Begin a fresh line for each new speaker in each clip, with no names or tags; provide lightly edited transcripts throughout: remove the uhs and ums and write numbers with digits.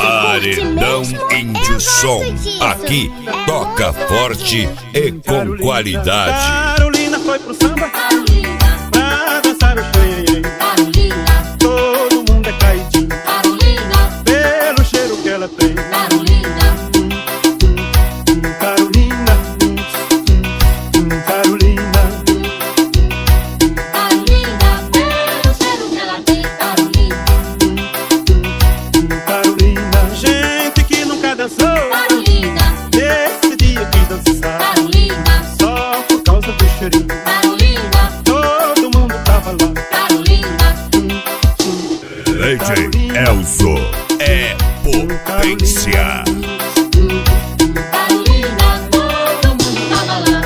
Paredão Índio Som. Aqui toca forte e com qualidade.
Carolina foi pro samba
Carolina,
pra dançar o xenhenhen.
Carolina,
Todo mundo é caidinho
Carolina,
pelo cheiro que ela tem.
Carolina,
Carolina, Carolina,
Carolina, pelo cheiro que ela tem. Carolina,
Carolina. Gente que nunca dançou,
Carolina,
nesse dia quis dançar,
Carolina,
só por causa do cheirinho.
Carolina,
Todo mundo tava lá.
Carolina,
DJ Elzo é potência.
Carolina, todo mundo tava lá.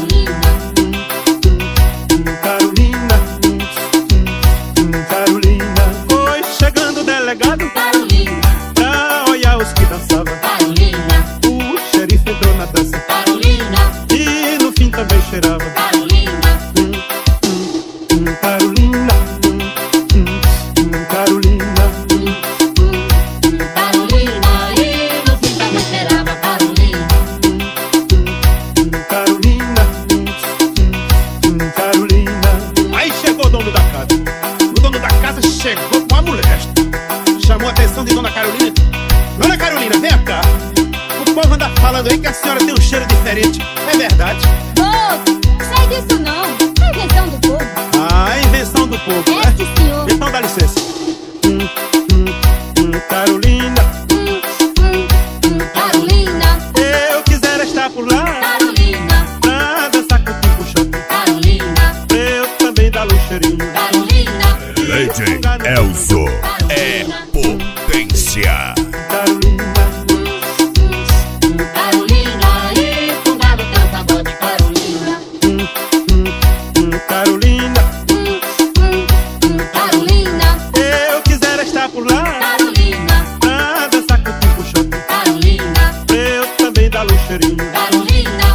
Carolina,
Carolina, Carolina. Foi chegando o delegado
Carolina,
pra olhar os que dançavam.
Carolina,
O xerife entrou na dança
Carolina,
e no fim também cheirava.
Carolina,
Carolina, Carolina,
Carolina, e no fim também cheirava. Carolina,
Carolina, Carolina. Aí chegou o dono da casa. O dono da casa chegou com a mulher. Chamou a atenção de Dona Carolina. Dona Carolina, vem cá. O povo anda falando aí que a senhora tem um cheiro diferente. É verdade?
Ô, sai disso não. É invenção do povo.
Ah, invenção do povo,
É,
né?
sim, senhor.
Então dá licença. Carolina,
Carolina,
eu quisera estar por lá
Carolina,
pra dançar com o tipo shopping.
Carolina,
Eu também dar um cheirinho.
Carolina,
DJ Elzo é potência.
Carolina,
Carolina, e fundado teu pagode. Carolina,
Carolina,
Carolina,
eu quisera estar por lá
Carolina,
pra dançar com o tipo shopping.
Carolina,
Eu também dar um cheirinho.
Carolina,